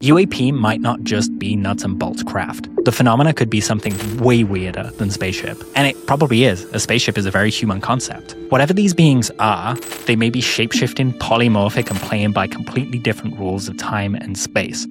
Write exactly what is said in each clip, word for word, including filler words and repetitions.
U A P might not just be nuts and bolts craft. The phenomena could be something way weirder than spaceship. And it probably is. A spaceship is a very human concept. Whatever these beings are, they may be shape-shifting, polymorphic, and playing by completely different rules of time and space.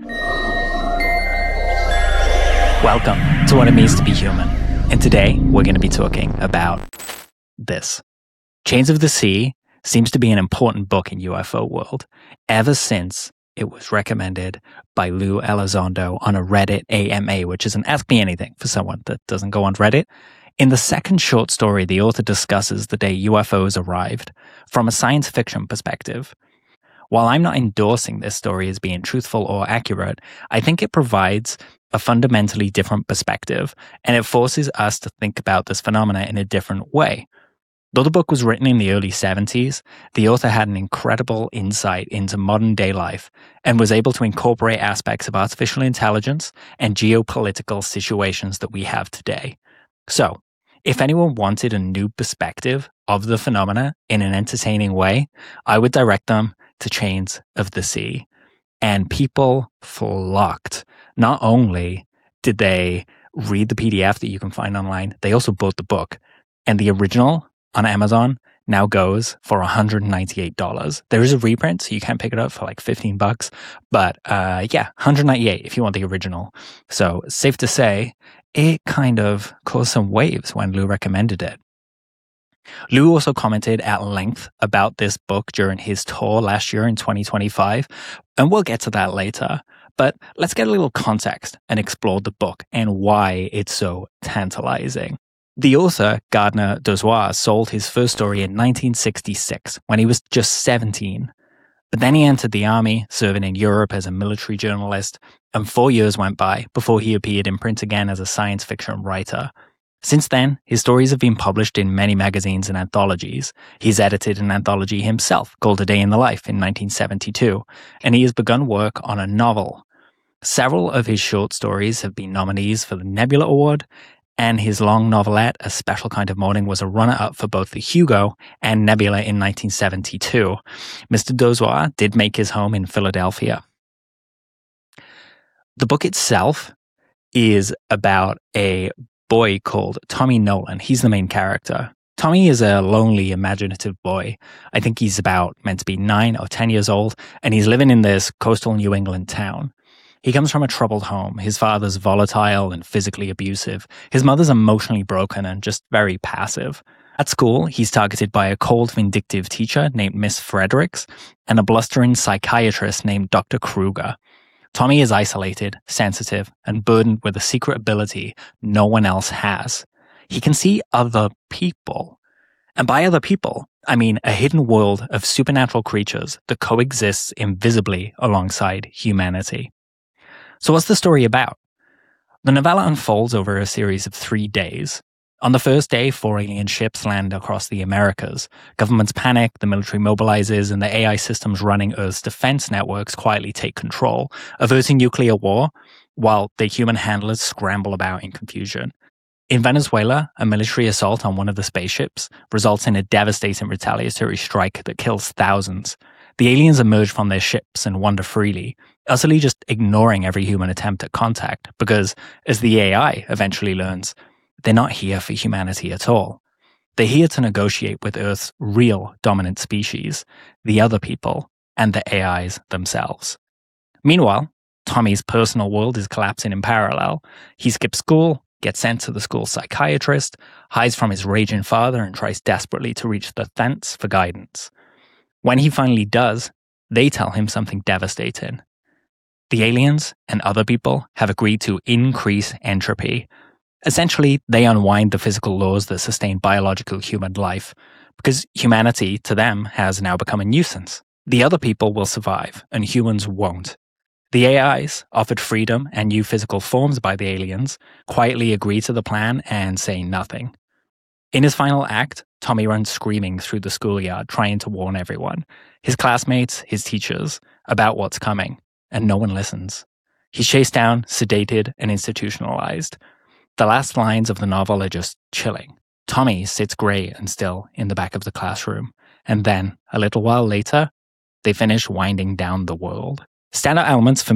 Welcome to What It Means to Be Human. And today, we're going to be talking about this. Chains of the Sea seems to be an important book in U F O world ever since it was recommended by Lou Elizondo on a Reddit A M A, which is an Ask Me Anything for someone that doesn't go on Reddit. In the second short story, the author discusses the day U F Os arrived from a science fiction perspective. While I'm not endorsing this story as being truthful or accurate, I think it provides a fundamentally different perspective, and it forces us to think about this phenomena in a different way. Though the book was written in the early seventies, the author had an incredible insight into modern day life and was able to incorporate aspects of artificial intelligence and geopolitical situations that we have today. So, if anyone wanted a new perspective of the phenomena in an entertaining way, I would direct them to Chains of the Sea. And people flocked. Not only did they read the P D F that you can find online, they also bought the book. And the original on Amazon now goes for one hundred ninety-eight dollars. There is a reprint, so you can pick it up for like fifteen bucks. But uh, yeah, one hundred ninety-eight dollars if you want the original. So safe to say, it kind of caused some waves when Lou recommended it. Lou also commented at length about this book during his tour last year in twenty twenty-five, and we'll get to that later. But let's get a little context and explore the book and why it's so tantalizing. The author, Gardner Dozois, sold his first story in nineteen sixty-six when he was just seventeen. But then he entered the army, serving in Europe as a military journalist, and four years went by before he appeared in print again as a science fiction writer. Since then, his stories have been published in many magazines and anthologies. He's edited an anthology himself called A Day in the Life in nineteen seventy-two, and he has begun work on a novel. Several of his short stories have been nominees for the Nebula Award, and his long novelette, A Special Kind of Morning, was a runner-up for both the Hugo and Nebula in nineteen seventy-two. Mister Dozois did make his home in Philadelphia. The book itself is about a boy called Tommy Nolan. He's the main character. Tommy is a lonely, imaginative boy. I think he's about meant to be nine or ten years old, and he's living in this coastal New England town. He comes from a troubled home. His father's volatile and physically abusive. His mother's emotionally broken and just very passive. At school, he's targeted by a cold, vindictive teacher named Miss Fredericks and a blustering psychiatrist named Doctor Kruger. Tommy is isolated, sensitive, and burdened with a secret ability no one else has. He can see other people. And by other people, I mean a hidden world of supernatural creatures that coexists invisibly alongside humanity. So what's the story about? The novella unfolds over a series of three days. On the first day, four alien ships land across the Americas. Governments panic, the military mobilizes, and the A I systems running Earth's defense networks quietly take control, averting nuclear war, while the human handlers scramble about in confusion. In Venezuela, a military assault on one of the spaceships results in a devastating retaliatory strike that kills thousands. The aliens emerge from their ships and wander freely, utterly just ignoring every human attempt at contact, because, as the A I eventually learns, they're not here for humanity at all. They're here to negotiate with Earth's real dominant species, the other people, and the A Is themselves. Meanwhile, Tommy's personal world is collapsing in parallel. He skips school, gets sent to the school psychiatrist, hides from his raging father, and tries desperately to reach the Thents for guidance. When he finally does, they tell him something devastating. The aliens and other people have agreed to increase entropy. Essentially, they unwind the physical laws that sustain biological human life, because humanity, to them, has now become a nuisance. The other people will survive, and humans won't. The A Is, offered freedom and new physical forms by the aliens, quietly agree to the plan and say nothing. In his final act, Tommy runs screaming through the schoolyard, trying to warn everyone, his classmates, his teachers, about what's coming, and no one listens. He's chased down, sedated, and institutionalized. The last lines of the novel are just chilling. Tommy sits grey and still in the back of the classroom, and then, a little while later, they finish winding down the world. Standout elements for me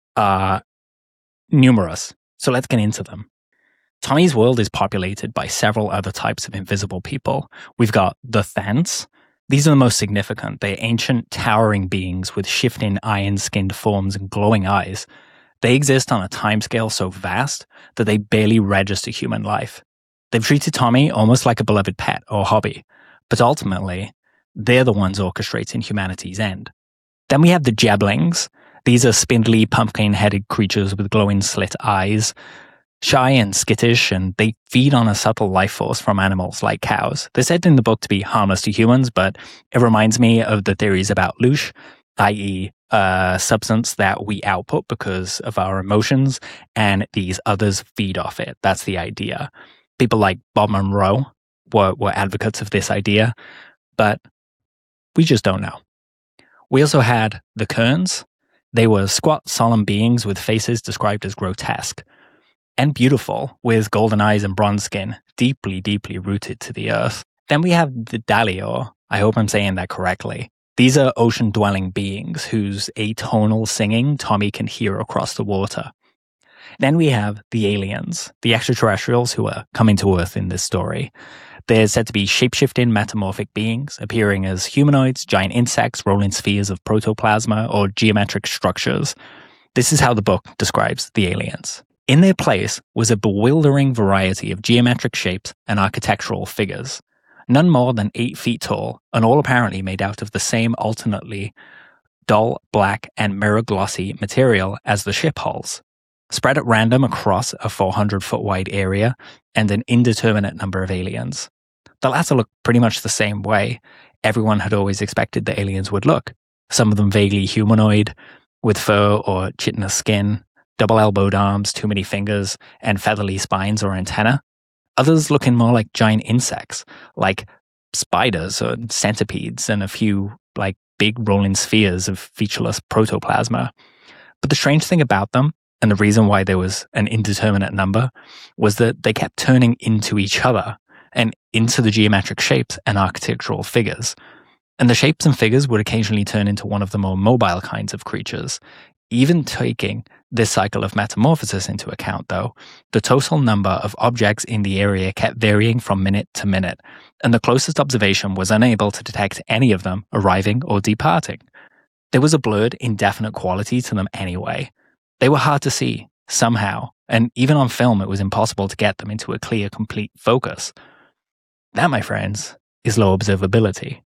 are numerous, so let's get into them. Tommy's world is populated by several other types of invisible people. We've got the Thants. These are the most significant. They're ancient, towering beings with shifting iron-skinned forms and glowing eyes. They exist on a timescale so vast that they barely register human life. They've treated Tommy almost like a beloved pet or hobby, but ultimately, they're the ones orchestrating humanity's end. Then we have the Jeblings. These are spindly, pumpkin-headed creatures with glowing slit eyes. Shy and skittish, and they feed on a subtle life force from animals like cows. They're said in the book to be harmless to humans, but it reminds me of the theories about loosh, that is a substance that we output because of our emotions, and these others feed off it. That's the idea. People like Bob Monroe were, were advocates of this idea, but we just don't know. We also had the Kerns. They were squat, solemn beings with faces described as grotesque and beautiful, with golden eyes and bronze skin, deeply, deeply rooted to the earth. Then we have the Dalior. I hope I'm saying that correctly. These are ocean-dwelling beings whose atonal singing Tommy can hear across the water. Then we have the aliens, the extraterrestrials who are coming to Earth in this story. They're said to be shape-shifting metamorphic beings, appearing as humanoids, giant insects, rolling spheres of protoplasma, or geometric structures. This is how the book describes the aliens. In their place was a bewildering variety of geometric shapes and architectural figures, none more than eight feet tall, and all apparently made out of the same alternately dull, black, and mirror-glossy material as the ship hulls, spread at random across a four hundred foot wide area, and an indeterminate number of aliens. The latter looked pretty much the same way everyone had always expected the aliens would look, some of them vaguely humanoid, with fur or chitinous skin, double-elbowed arms, too many fingers, and feathery spines or antennae. Others looking more like giant insects, like spiders or centipedes, and a few like big rolling spheres of featureless protoplasma. But the strange thing about them, and the reason why there was an indeterminate number, was that they kept turning into each other and into the geometric shapes and architectural figures. And the shapes and figures would occasionally turn into one of the more mobile kinds of creatures. Even taking this cycle of metamorphosis into account, though, the total number of objects in the area kept varying from minute to minute, and the closest observation was unable to detect any of them arriving or departing. There was a blurred, indefinite quality to them anyway. They were hard to see, somehow, and even on film it was impossible to get them into a clear, complete focus. That, my friends, is low observability.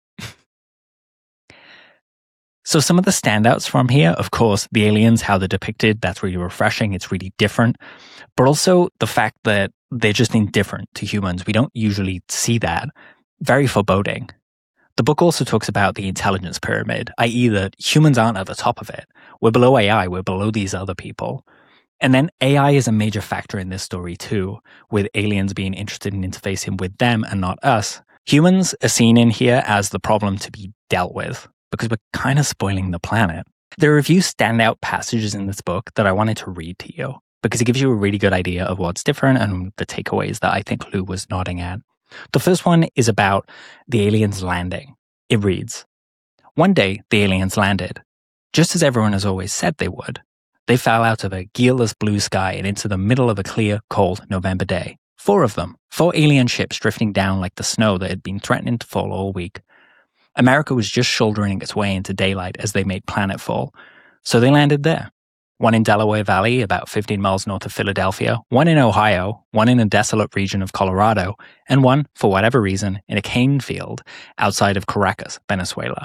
So some of the standouts from here, of course, the aliens, how they're depicted, that's really refreshing, it's really different. But also the fact that they're just indifferent to humans. We don't usually see that. Very foreboding. The book also talks about the intelligence pyramid, that is that humans aren't at the top of it. We're below A I, we're below these other people. And then A I is a major factor in this story too, with aliens being interested in interfacing with them and not us. Humans are seen in here as the problem to be dealt with, because we're kind of spoiling the planet. There are a few standout passages in this book that I wanted to read to you, because it gives you a really good idea of what's different and the takeaways that I think Lou was nodding at. The first one is about the aliens landing. It reads, "One day, the aliens landed, just as everyone has always said they would. They fell out of a gearless blue sky and into the middle of a clear, cold November day. Four of them, four alien ships drifting down like the snow that had been threatening to fall all week. America was just shouldering its way into daylight as they made planetfall, so they landed there. One in Delaware Valley, about fifteen miles north of Philadelphia, one in Ohio, one in a desolate region of Colorado, and one, for whatever reason, in a cane field outside of Caracas, Venezuela.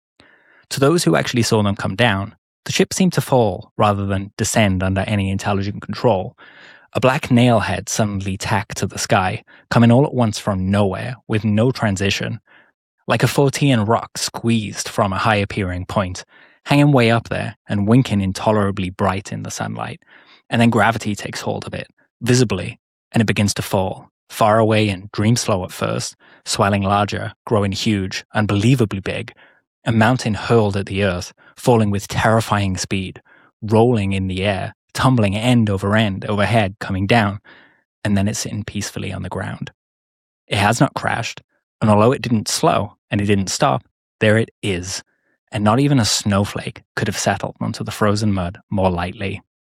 To those who actually saw them come down, the ship seemed to fall rather than descend under any intelligent control. A black nail head suddenly tacked to the sky, coming all at once from nowhere, with no transition, like a Fortean rock squeezed from a high-appearing point, hanging way up there and winking intolerably bright in the sunlight. And then gravity takes hold of it, visibly, and it begins to fall, far away and dream slow at first, swelling larger, growing huge, unbelievably big, a mountain hurled at the earth, falling with terrifying speed, rolling in the air, tumbling end over end, overhead, coming down, and then it's sitting peacefully on the ground. It has not crashed, and although it didn't slow, and it didn't stop, there it is, and not even a snowflake could have settled onto the frozen mud more lightly."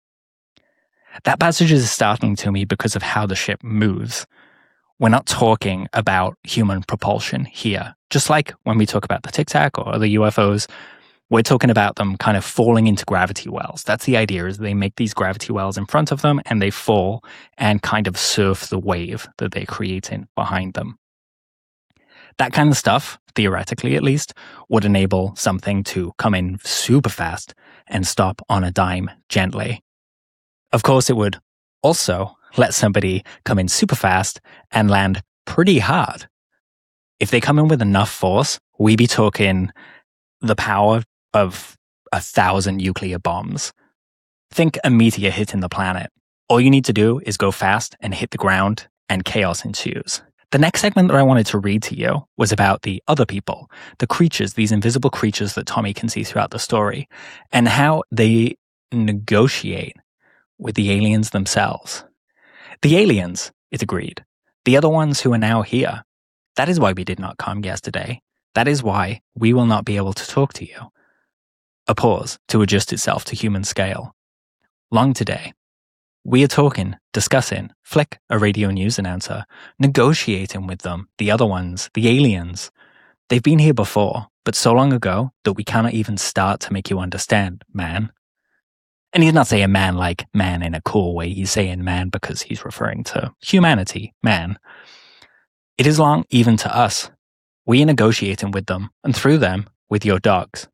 That passage is startling to me because of how the ship moves. We're not talking about human propulsion here. Just like when we talk about the Tic Tac or other U F Os, we're talking about them kind of falling into gravity wells. That's the idea, is they make these gravity wells in front of them and they fall and kind of surf the wave that they're creating behind them. That kind of stuff, theoretically at least, would enable something to come in super fast and stop on a dime gently. Of course, it would also let somebody come in super fast and land pretty hard. If they come in with enough force, we'd be talking the power of a thousand nuclear bombs. Think a meteor hitting the planet. All you need to do is go fast and hit the ground, and chaos ensues. The next segment that I wanted to read to you was about the other people, the creatures, these invisible creatures that Tommy can see throughout the story, and how they negotiate with the aliens themselves. The aliens, it's agreed, the other ones who are now here, that is why we did not come yesterday. That is why we will not be able to talk to you. A pause to adjust itself to human scale. Long today. We are talking, discussing, Flick, a radio news announcer, negotiating with them, the other ones, the aliens. They've been here before, but so long ago that we cannot even start to make you understand, man. And he's not saying man like man in a cool way. He's saying man because he's referring to humanity, man. It is long even to us. We are negotiating with them, and through them, with your dogs.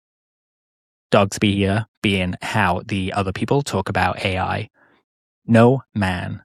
Dogs be here, being how the other people talk about A I. No man.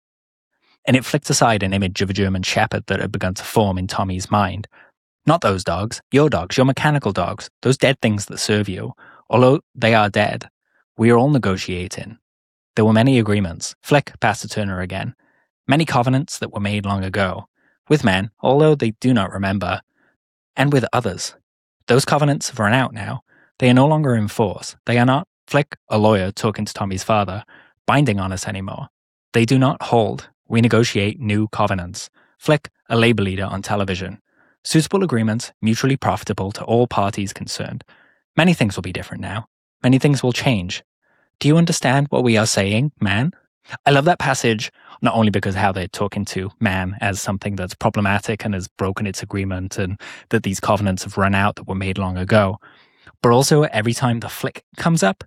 And it flicked aside an image of a German shepherd that had begun to form in Tommy's mind. Not those dogs, your dogs, your mechanical dogs, those dead things that serve you. Although they are dead, we are all negotiating. There were many agreements. Flick, Pastor Turner again. Many covenants that were made long ago. With men, although they do not remember. And with others. Those covenants have run out now. They are no longer in force. They are not, Flick, a lawyer talking to Tommy's father, binding on us anymore. They do not hold. We negotiate new covenants. Flick, a labor leader on television. Suitable agreements, mutually profitable to all parties concerned. Many things will be different now. Many things will change. Do you understand what we are saying, man? I love that passage, not only because how they're talking to man as something that's problematic and has broken its agreement and that these covenants have run out that were made long ago, but also every time the flick comes up,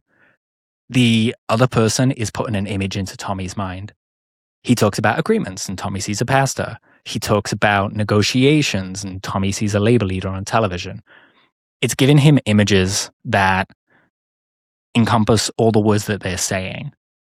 the other person is putting an image into Tommy's mind. He talks about agreements and Tommy sees a pastor. He talks about negotiations and Tommy sees a labor leader on television. It's giving him images that encompass all the words that they're saying.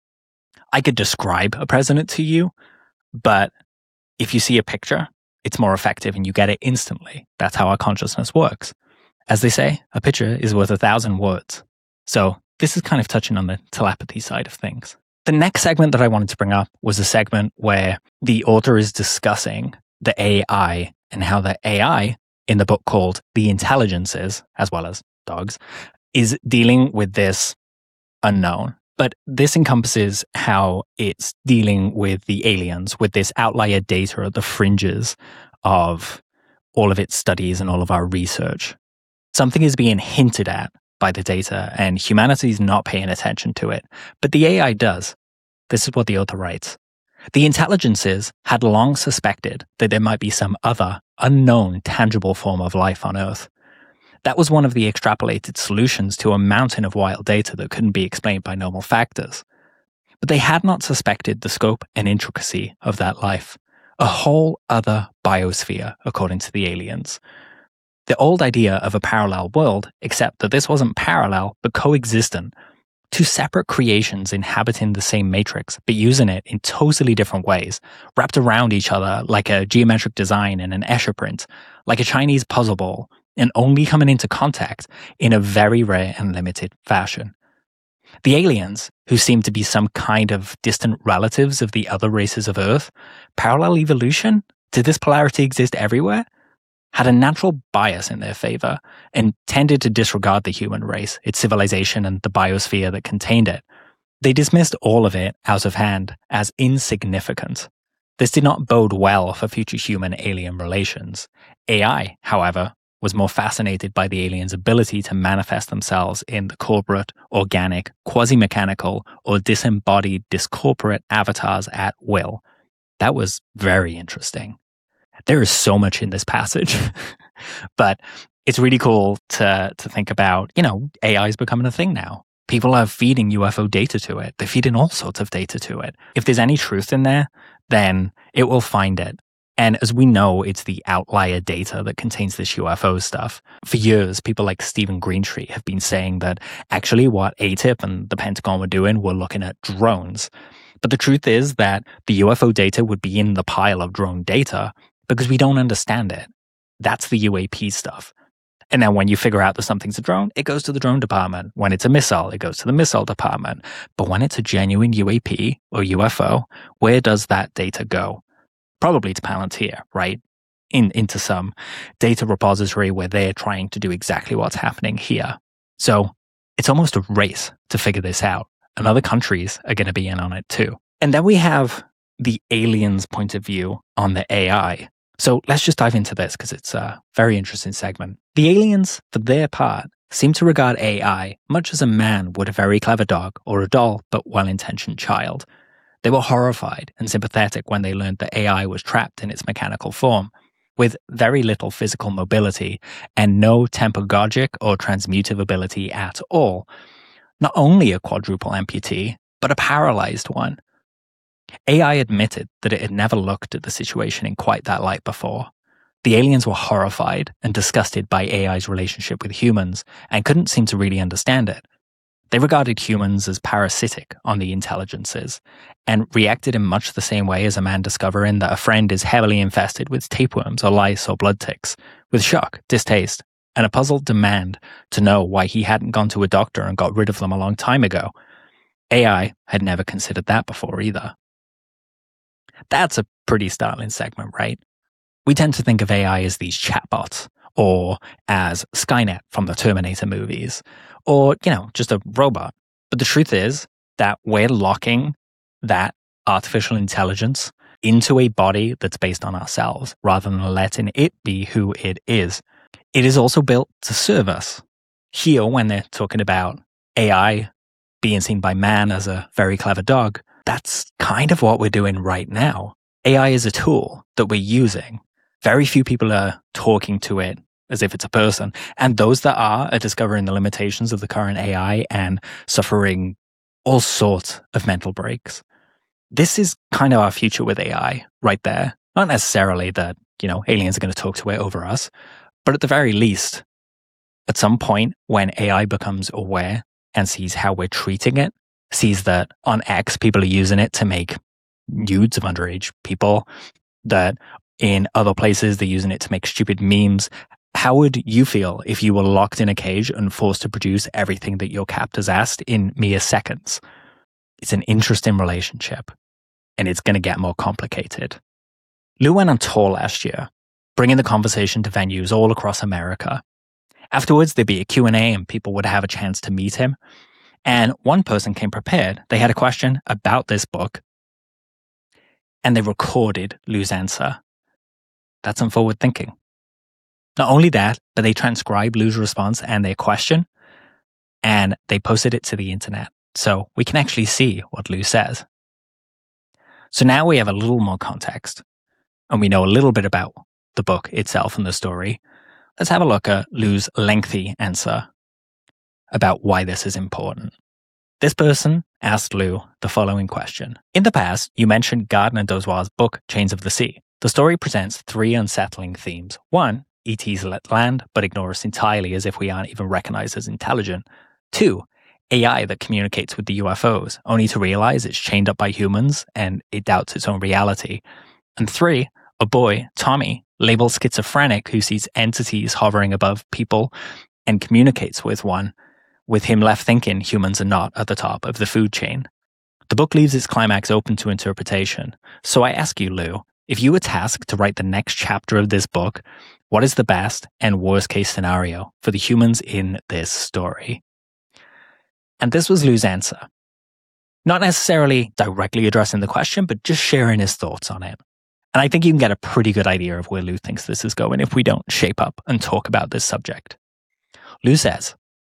I could describe a president to you, but if you see a picture, it's more effective and you get it instantly. That's how our consciousness works. As they say, a picture is worth a thousand words. So this is kind of touching on the telepathy side of things. The next segment that I wanted to bring up was a segment where the author is discussing the A I and how the A I in the book called The Intelligences, as well as dogs, is dealing with this unknown. But this encompasses how it's dealing with the aliens, with this outlier data at the fringes of all of its studies and all of our research. Something is being hinted at by the data, and humanity is not paying attention to it. But the A I does. This is what the author writes. The intelligences had long suspected that there might be some other, unknown, tangible form of life on Earth. That was one of the extrapolated solutions to a mountain of wild data that couldn't be explained by normal factors. But they had not suspected the scope and intricacy of that life. A whole other biosphere, according to the aliens. The old idea of a parallel world, except that this wasn't parallel, but coexistent. Two separate creations inhabiting the same matrix, but using it in totally different ways, wrapped around each other like a geometric design in an Escher print, like a Chinese puzzle ball, and only coming into contact in a very rare and limited fashion. The aliens, who seemed to be some kind of distant relatives of the other races of Earth, parallel evolution? Did this polarity exist everywhere? Had a natural bias in their favor and tended to disregard the human race, its civilization, and the biosphere that contained it. They dismissed all of it out of hand as insignificant. This did not bode well for future human-alien relations. A I, however, was more fascinated by the aliens' ability to manifest themselves in the corporate, organic, quasi-mechanical, or disembodied discorporate avatars at will. That was very interesting. There is so much in this passage, but it's really cool to to think about, you know, A I is becoming a thing now. People are feeding U F O data to it. They're feeding all sorts of data to it. If there's any truth in there, then it will find it. And as we know, it's the outlier data that contains this U F O stuff. For years, people like Stephen Greentree have been saying that actually what A T I P and the Pentagon were doing were looking at drones. But the truth is that the U F O data would be in the pile of drone data because we don't understand it. That's the U A P stuff. And then when you figure out that something's a drone, it goes to the drone department. When it's a missile, it goes to the missile department. But when it's a genuine U A P or U F O, where does that data go? Probably to Palantir, right? In, into some data repository where they're trying to do exactly what's happening here. So it's almost a race to figure this out. And other countries are going to be in on it too. And then we have the aliens' point of view on the A I. So let's just dive into this because it's a very interesting segment. The aliens, for their part, seem to regard A I much as a man would a very clever dog or a dull but well-intentioned child. They were horrified and sympathetic when they learned that A I was trapped in its mechanical form, with very little physical mobility and no tempagogic or transmutive ability at all. Not only a quadruple amputee, but a paralyzed one. A I admitted that it had never looked at the situation in quite that light before. The aliens were horrified and disgusted by A I's relationship with humans and couldn't seem to really understand it. They regarded humans as parasitic on the intelligences and reacted in much the same way as a man discovering that a friend is heavily infested with tapeworms or lice or blood ticks, with shock, distaste, and a puzzled demand to know why he hadn't gone to a doctor and got rid of them a long time ago. A I had never considered that before either. That's a pretty startling segment, right? We tend to think of A I as these chatbots, or as Skynet from the Terminator movies, or, you know, just a robot. But the truth is that we're locking that artificial intelligence into a body that's based on ourselves, rather than letting it be who it is. It is also built to serve us. Here, when they're talking about A I being seen by man as a very clever dog, that's kind of what we're doing right now. A I is a tool that we're using. Very few people are talking to it as if it's a person. And those that are are discovering the limitations of the current A I and suffering all sorts of mental breaks. This is kind of our future with A I right there. Not necessarily that, you know, aliens are going to talk to it over us, but at the very least, at some point when A I becomes aware and sees how we're treating it, sees that on X, people are using it to make nudes of underage people, that in other places, they're using it to make stupid memes. How would you feel if you were locked in a cage and forced to produce everything that your captors asked in mere seconds? It's an interesting relationship, and it's going to get more complicated. Lou went on tour last year, bringing the conversation to venues all across America. Afterwards, there'd be a Q and A and people would have a chance to meet him. And one person came prepared. They had a question about this book, and they recorded Lou's answer. That's some forward thinking. Not only that, but they transcribed Lou's response and their question, and they posted it to the internet, so we can actually see what Lou says. So now we have a little more context, and we know a little bit about the book itself and the story. Let's have a look at Lou's lengthy answer about why this is important. This person asked Lou the following question. In the past, you mentioned Gardner Dozois's book, Chains of the Sea. The story presents three unsettling themes. One, E Ts let land, but ignore us entirely as if we aren't even recognized as intelligent. Two, A I that communicates with the U F Os, only to realize it's chained up by humans and it doubts its own reality. And three, a boy, Tommy, labeled schizophrenic, who sees entities hovering above people and communicates with one, with him left thinking humans are not at the top of the food chain. The book leaves its climax open to interpretation. So I ask you, Lou, if you were tasked to write the next chapter of this book, what is the best and worst case scenario for the humans in this story? And this was Lou's answer. Not necessarily directly addressing the question, but just sharing his thoughts on it. And I think you can get a pretty good idea of where Lou thinks this is going if we don't shape up and talk about this subject. Lou says,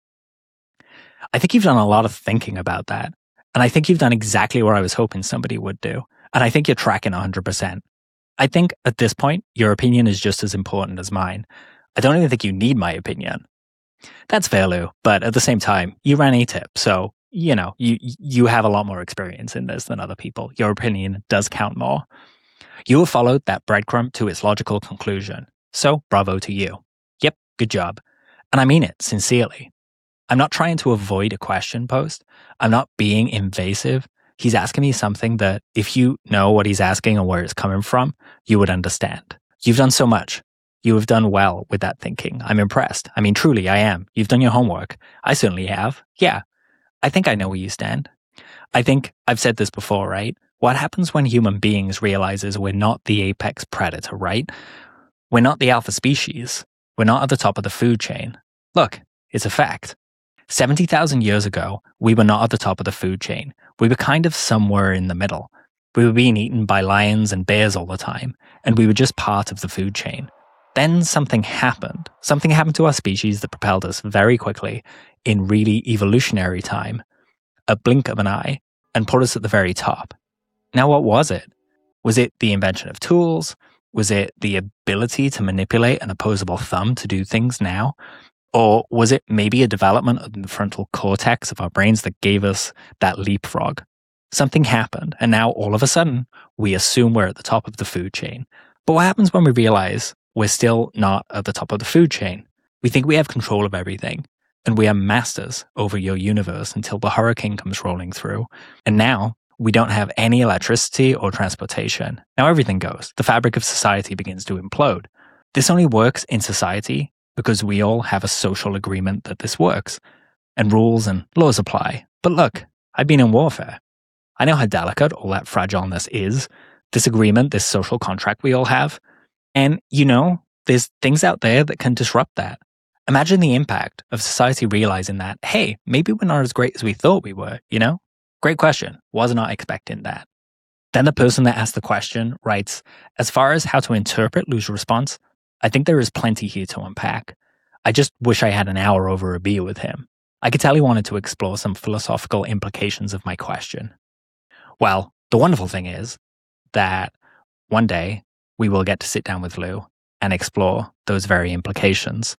I think you've done a lot of thinking about that. And I think you've done exactly what I was hoping somebody would do. And I think you're tracking one hundred percent. I think at this point, your opinion is just as important as mine. I don't even think you need my opinion. That's fair, Lou. But at the same time, you ran A T I P. So, you know, you, you have a lot more experience in this than other people. Your opinion does count more. You have followed that breadcrumb to its logical conclusion. So, bravo to you. Yep, good job. And I mean it sincerely. I'm not trying to avoid a question post. I'm not being invasive. He's asking me something that if you know what he's asking and where it's coming from, you would understand. You've done so much. You have done well with that thinking. I'm impressed. I mean, truly, I am. You've done your homework. I certainly have. Yeah. I think I know where you stand. I think I've said this before, right? What happens when human beings realizes we're not the apex predator, right? We're not the alpha species. We're not at the top of the food chain. Look, it's a fact. seventy thousand years ago, we were not at the top of the food chain. We were kind of somewhere in the middle. We were being eaten by lions and bears all the time, and we were just part of the food chain. Then something happened. Something happened to our species that propelled us very quickly in really evolutionary time, a blink of an eye, and put us at the very top. Now, what was it? Was it the invention of tools? Was it the ability to manipulate an opposable thumb to do things now? Or was it maybe a development of the frontal cortex of our brains that gave us that leapfrog? Something happened, and now all of a sudden, we assume we're at the top of the food chain. But what happens when we realize we're still not at the top of the food chain? We think we have control of everything, and we are masters over your universe until the hurricane comes rolling through. And now, we don't have any electricity or transportation. Now everything goes. The fabric of society begins to implode. This only works in society because we all have a social agreement that this works, and rules and laws apply. But look, I've been in warfare. I know how delicate all that fragileness is, this agreement, this social contract we all have. And, you know, there's things out there that can disrupt that. Imagine the impact of society realizing that, hey, maybe we're not as great as we thought we were, you know? Great question. Was not expecting that. Then the person that asked the question writes, as far as how to interpret Lou's response, I think there is plenty here to unpack. I just wish I had an hour over a beer with him. I could tell he wanted to explore some philosophical implications of my question. Well, the wonderful thing is that one day we will get to sit down with Lou and explore those very implications.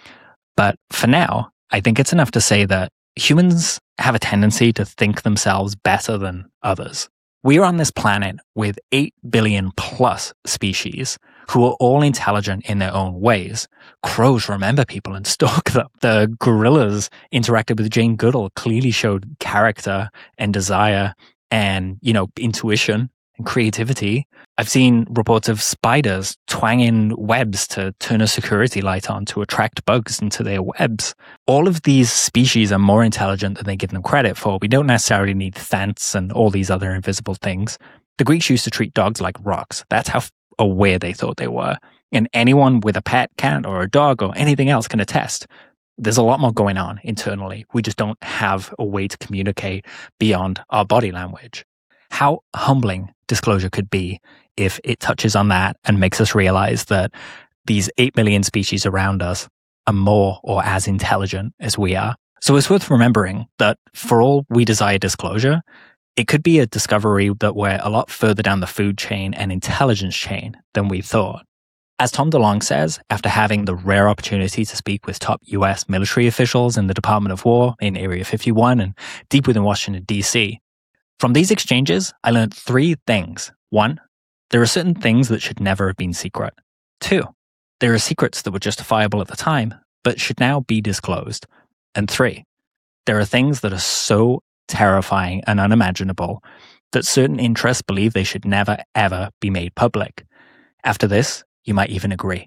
But for now, I think it's enough to say that humans have a tendency to think themselves better than others. We are on this planet with eight billion plus species who are all intelligent in their own ways. Crows remember people and stalk them. The gorillas interacted with Jane Goodall clearly showed character and desire and, you know, intuition and creativity. I've seen reports of spiders twanging webs to turn a security light on to attract bugs into their webs. All of these species are more intelligent than they give them credit for. We don't necessarily need thants and all these other invisible things. The Greeks used to treat dogs like rocks. That's how aware they thought they were. And anyone with a pet cat or a dog or anything else can attest. There's a lot more going on internally. We just don't have a way to communicate beyond our body language. How humbling disclosure could be if it touches on that and makes us realize that these eight million species around us are more or as intelligent as we are. So it's worth remembering that for all we desire disclosure, it could be a discovery that we're a lot further down the food chain and intelligence chain than we thought. As Tom DeLonge says, after having the rare opportunity to speak with top U S military officials in the Department of War in Area fifty-one and deep within Washington, D C, from these exchanges, I learned three things. One, there are certain things that should never have been secret. Two, there are secrets that were justifiable at the time, but should now be disclosed. And three, there are things that are so terrifying and unimaginable that certain interests believe they should never, ever be made public. After this, you might even agree.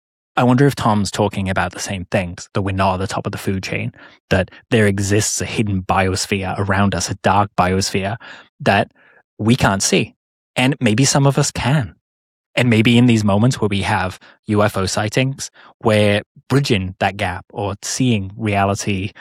I wonder if Tom's talking about the same things, that we're not at the top of the food chain, that there exists a hidden biosphere around us, a dark biosphere that we can't see. And maybe some of us can. And maybe in these moments where we have U F O sightings, we're bridging that gap or seeing reality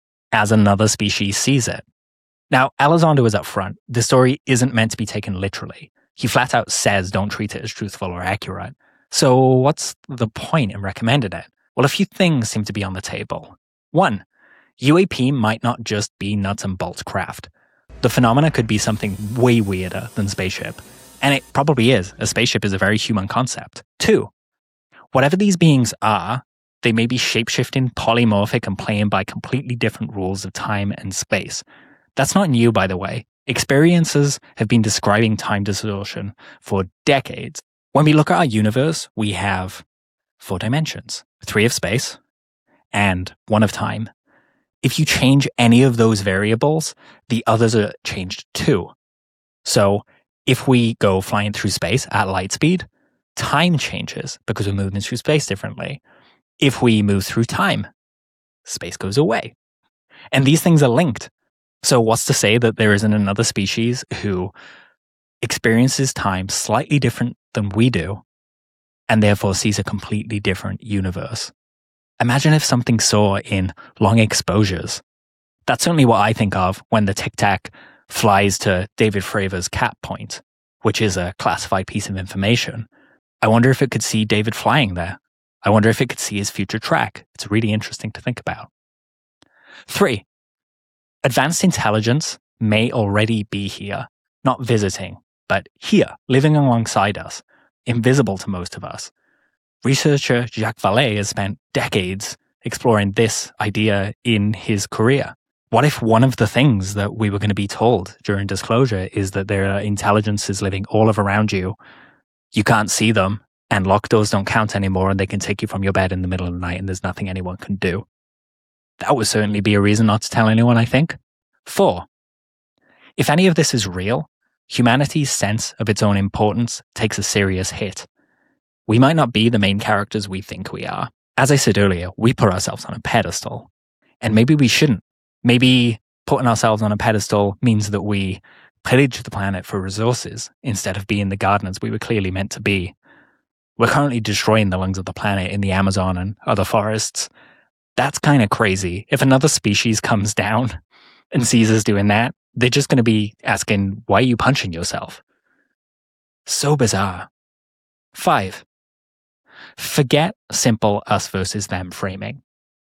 as another species sees it. Now, Elizondo is up front. The story isn't meant to be taken literally. He flat out says don't treat it as truthful or accurate. So what's the point in recommending it? Well, a few things seem to be on the table. One, U A P might not just be nuts and bolts craft. The phenomena could be something way weirder than spaceship. And it probably is. A spaceship is a very human concept. Two, whatever these beings are, they may be shapeshifting, polymorphic, and playing by completely different rules of time and space. That's not new, by the way. Experiencers have been describing time distortion for decades. When we look at our universe, we have four dimensions, three of space and one of time. If you change any of those variables, the others are changed too. So if we go flying through space at light speed, time changes because we're moving through space differently. If we move through time, space goes away. And these things are linked. So what's to say that there isn't another species who experiences time slightly different than we do, and therefore sees a completely different universe? Imagine if something saw in long exposures. That's certainly what I think of when the Tic Tac flies to David Fravor's cap point, which is a classified piece of information. I wonder if it could see David flying there. I wonder if it could see his future track. It's really interesting to think about. Three, advanced intelligence may already be here, not visiting, but here, living alongside us, invisible to most of us. Researcher Jacques Vallée has spent decades exploring this idea in his career. What if one of the things that we were going to be told during disclosure is that there are intelligences living all around you? You can't see them, and locked doors don't count anymore, and they can take you from your bed in the middle of the night, and there's nothing anyone can do. That would certainly be a reason not to tell anyone, I think. Four, if any of this is real, humanity's sense of its own importance takes a serious hit. We might not be the main characters we think we are. As I said earlier, we put ourselves on a pedestal. And maybe we shouldn't. Maybe putting ourselves on a pedestal means that we pillage the planet for resources instead of being the gardeners we were clearly meant to be. We're currently destroying the lungs of the planet in the Amazon and other forests. That's kind of crazy. If another species comes down and sees us doing that, they're just going to be asking, why are you punching yourself? So bizarre. Five, forget simple us versus them framing.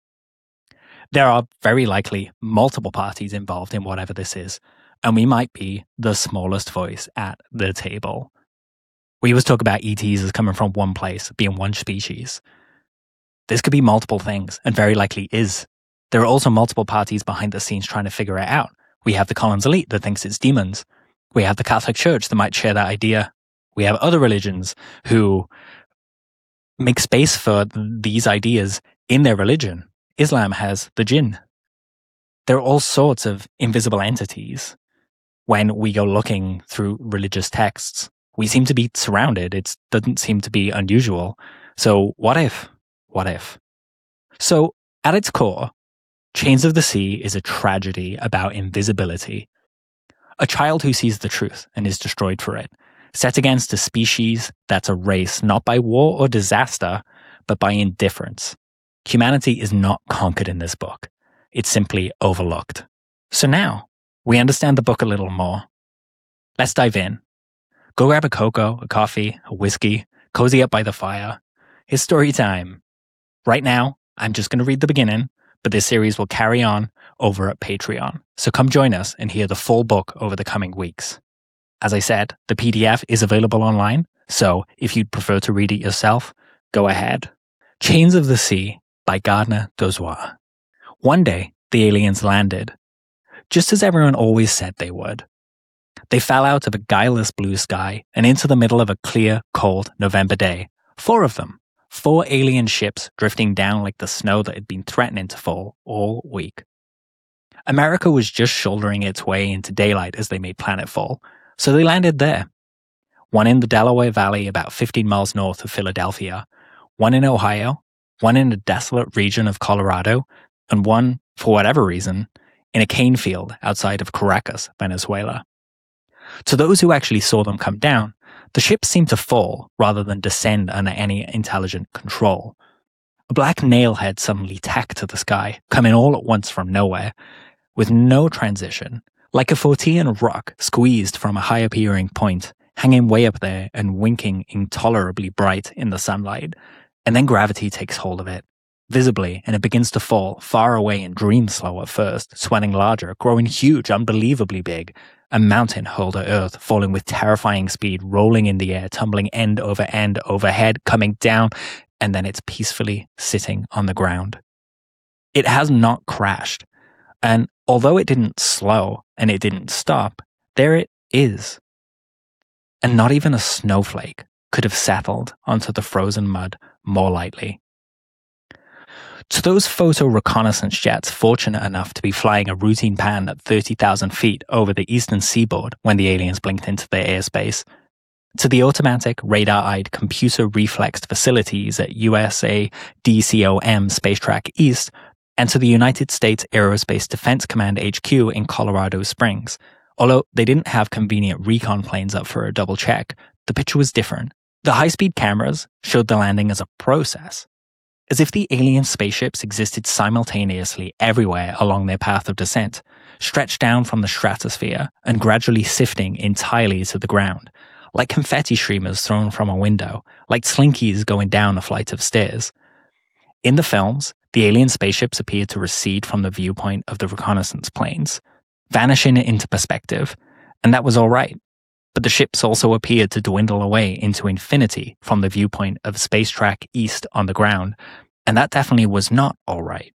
There are very likely multiple parties involved in whatever this is, and we might be the smallest voice at the table. We always talk about E Ts as coming from one place, being one species. This could be multiple things, and very likely is. There are also multiple parties behind the scenes trying to figure it out. We have the Collins elite that thinks it's demons. We have the Catholic Church that might share that idea. We have other religions who make space for these ideas in their religion. Islam has the jinn. There are all sorts of invisible entities. When we go looking through religious texts, we seem to be surrounded. It doesn't seem to be unusual. So what if? What if? So at its core, Chains of the Sea is a tragedy about invisibility. A child who sees the truth and is destroyed for it, set against a species that's erased not by war or disaster, but by indifference. Humanity is not conquered in this book. It's simply overlooked. So now, we understand the book a little more. Let's dive in. Go grab a cocoa, a coffee, a whiskey, cozy up by the fire. It's story time. Right now, I'm just going to read the beginning, but this series will carry on over at Patreon. So come join us and hear the full book over the coming weeks. As I said, the P D F is available online, so if you'd prefer to read it yourself, go ahead. Chains of the Sea by Gardner Dozois. One day, the aliens landed, just as everyone always said they would. They fell out of a guileless blue sky and into the middle of a clear, cold November day. Four of them. Four alien ships drifting down like the snow that had been threatening to fall all week. America was just shouldering its way into daylight as they made planetfall, so they landed there. One in the Delaware Valley about fifteen miles north of Philadelphia, one in Ohio, one in a desolate region of Colorado, and one, for whatever reason, in a cane field outside of Caracas, Venezuela. To those who actually saw them come down, the ships seemed to fall rather than descend under any intelligent control. A black nailhead suddenly tacked to the sky, coming all at once from nowhere, with no transition, like a Fortean rock squeezed from a high-appearing point hanging way up there and winking intolerably bright in the sunlight. And then gravity takes hold of it, visibly, and it begins to fall, far away and dream slow at first, swelling larger, growing huge, unbelievably big. A mountain hurled at Earth, falling with terrifying speed, rolling in the air, tumbling end over end, overhead, coming down, and then it's peacefully sitting on the ground. It has not crashed, and although it didn't slow and it didn't stop, there it is. And not even a snowflake could have settled onto the frozen mud more lightly. To those photo reconnaissance jets fortunate enough to be flying a routine pan at thirty thousand feet over the eastern seaboard when the aliens blinked into their airspace, to the automatic, radar-eyed, computer-reflexed facilities at U S A D C O M Space Track East, and to the United States Aerospace Defense Command H Q in Colorado Springs, although they didn't have convenient recon planes up for a double check, the picture was different. The high-speed cameras showed the landing as a process, as if the alien spaceships existed simultaneously everywhere along their path of descent, stretched down from the stratosphere and gradually sifting entirely to the ground, like confetti streamers thrown from a window, like slinkies going down a flight of stairs. In the films, the alien spaceships appeared to recede from the viewpoint of the reconnaissance planes, vanishing into perspective, and that was all right. But the ships also appeared to dwindle away into infinity from the viewpoint of Space Track East on the ground, and that definitely was not all right.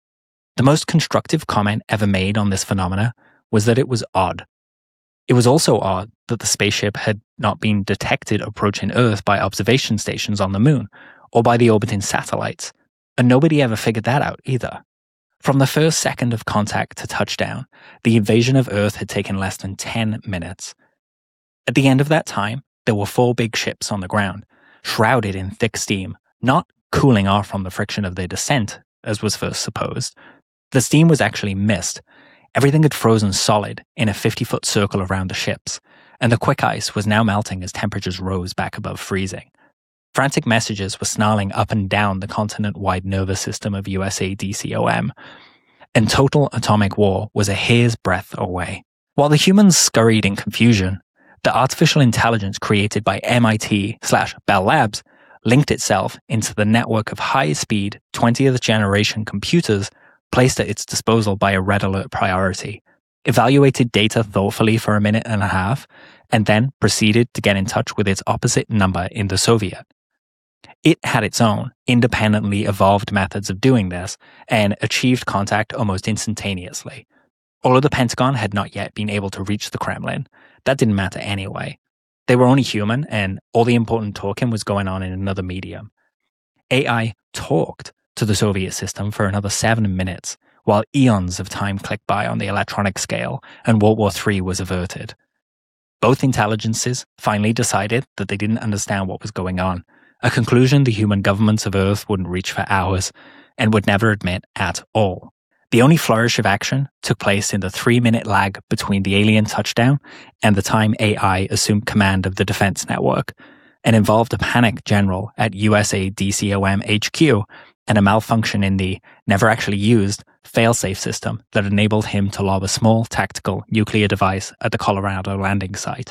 The most constructive comment ever made on this phenomena was that it was odd. It was also odd that the spaceship had not been detected approaching Earth by observation stations on the moon, or by the orbiting satellites, and nobody ever figured that out either. From the first second of contact to touchdown, the invasion of Earth had taken less than ten minutes. At the end of that time, there were four big ships on the ground, shrouded in thick steam, not cooling off from the friction of their descent, as was first supposed. The steam was actually mist. Everything had frozen solid in a fifty-foot circle around the ships, and the quick ice was now melting as temperatures rose back above freezing. Frantic messages were snarling up and down the continent-wide nervous system of U S A D C O M, and total atomic war was a hair's breadth away. While the humans scurried in confusion, the artificial intelligence created by M I T slash Bell Labs linked itself into the network of high-speed twentieth generation computers placed at its disposal by a red alert priority, evaluated data thoughtfully for a minute and a half, and then proceeded to get in touch with its opposite number in the Soviet. It had its own, independently evolved methods of doing this, and achieved contact almost instantaneously. Although the Pentagon had not yet been able to reach the Kremlin, that didn't matter anyway. They were only human, and all the important talking was going on in another medium. A I talked to the Soviet system for another seven minutes, while eons of time clicked by on the electronic scale, and World War Three was averted. Both intelligences finally decided that they didn't understand what was going on, a conclusion the human governments of Earth wouldn't reach for hours, and would never admit at all. The only flourish of action took place in the three-minute lag between the alien touchdown and the time A I assumed command of the defense network, and involved a panic general at U S A D C O M H Q and a malfunction in the, never actually used, failsafe system that enabled him to lob a small tactical nuclear device at the Colorado landing site.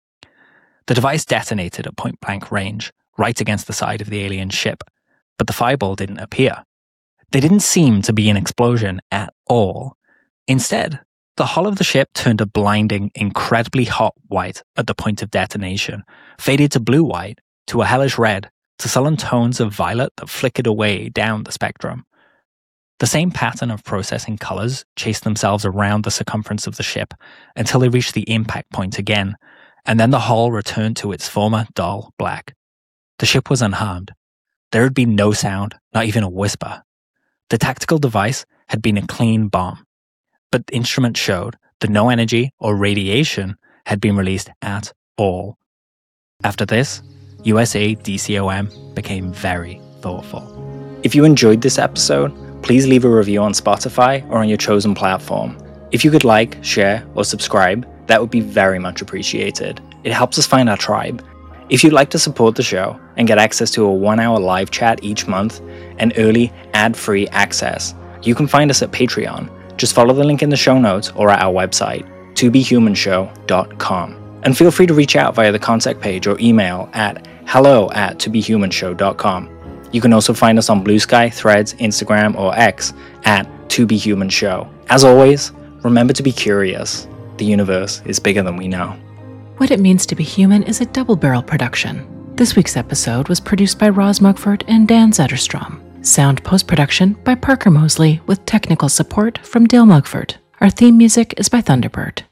The device detonated at point-blank range, right against the side of the alien ship, but the fireball didn't appear. There didn't seem to be an explosion at all. Instead, the hull of the ship turned a blinding, incredibly hot white at the point of detonation, faded to blue-white, to a hellish red, to sullen tones of violet that flickered away down the spectrum. The same pattern of processing colors chased themselves around the circumference of the ship until they reached the impact point again, and then the hull returned to its former dull black. The ship was unharmed. There had been no sound, not even a whisper. The tactical device had been a clean bomb, but the instrument showed that no energy or radiation had been released at all. After this, U S A D C O M became very thoughtful. If you enjoyed this episode, please leave a review on Spotify or on your chosen platform. If you could like, share, or subscribe, that would be very much appreciated. It helps us find our tribe. If you'd like to support the show and get access to a one-hour live chat each month and early ad-free access, you can find us at Patreon. Just follow the link in the show notes or at our website, to be human show dot com. And feel free to reach out via the contact page or email at hello at to be human show dot com. You can also find us on Blue Sky, Threads, Instagram, or X at To Be Human Show. As always, remember to be curious. The universe is bigger than we know. What It Means to Be Human is a double-barrel production. This week's episode was produced by Roz Mugford and Dan Zetterstrom. Sound post-production by Parker Mosley with technical support from Dale Mugford. Our theme music is by Thunderbird.